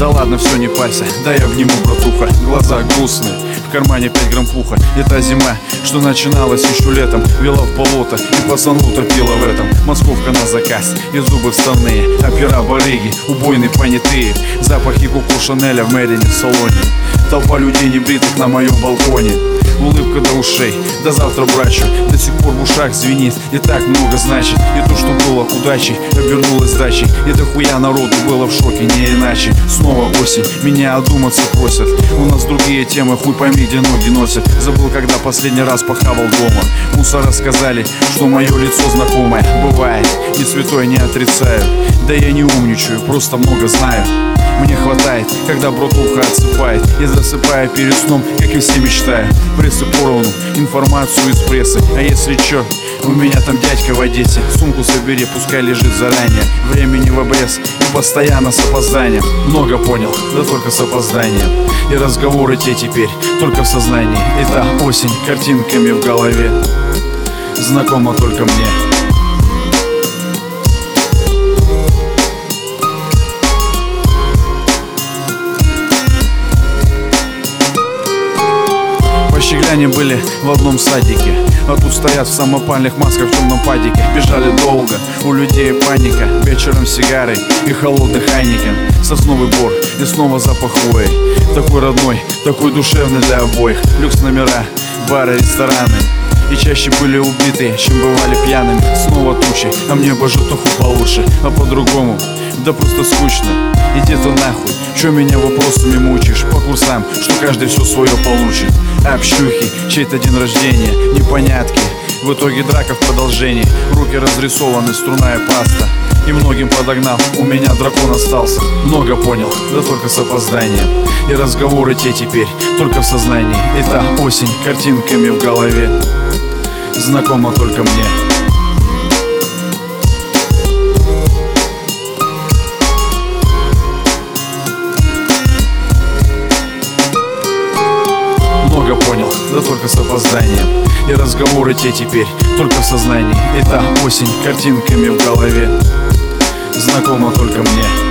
Да ладно, все, не парься, дай я обниму, братуха. Глаза грустные, в кармане 5 грамм пуха. И та зима, что начиналась еще летом, вела в болото и пацану топила в этом. Московка на заказ, и зубы вставные, опера барыги, убойные понятые. Запахи Коко Шанеля в Мэрине в салоне. Толпа людей небритых на моем балконе. Улыбка до ушей, до завтра, брачу. До сих пор в ушах звенит, и так много значит. И то, что было удачей, обернулось дачей. И дохуя народу было в шоке, не иначе. Снова осень, меня одуматься просят. У нас другие темы, хуй пойми, где ноги носят. Забыл, когда последний раз похавал дома. Мусора сказали, что мое лицо знакомое. Бывает, не святой, не отрицаю. Да я не умничаю, просто много знаю. Мне хватает, когда братуха отсыпает. И засыпая перед сном, как и все мечтаю. Прессы поровну, информацию из прессы. А если чё, у меня там дядька в Одессе. Сумку собери, пускай лежит заранее. Времени в обрез и постоянно с опозданием. Много понял, да только с опозданием. И разговоры те теперь только в сознании. Это осень картинками в голове, знакома только мне. Щегляне были в одном садике, а тут стоят в самопальных масках в темном падике. Бежали долго, у людей паника. Вечером сигары и холодный хайникен. Сосновый бор и снова запах хвои. Такой родной, такой душевный для обоих. Люкс номера, бары, рестораны. И чаще были убитые, чем бывали пьяными. Снова тучи, а мне бы житуху получше. А по-другому, да просто скучно. Иди ты нахуй, чё меня вопросами мучаешь? По курсам, что каждый все свое получит. Общухи, чей-то день рождения, непонятки. В итоге драка в продолжении. Руки разрисованы, струная паста. И многим подогнал, у меня дракон остался. Много понял, да только с опозданием. И разговоры те теперь только в сознании. Это осень картинками в голове, знакома только мне. Много понял, да только с опозданием. И разговоры те теперь только в сознании. Это осень картинками в голове, знакома только мне.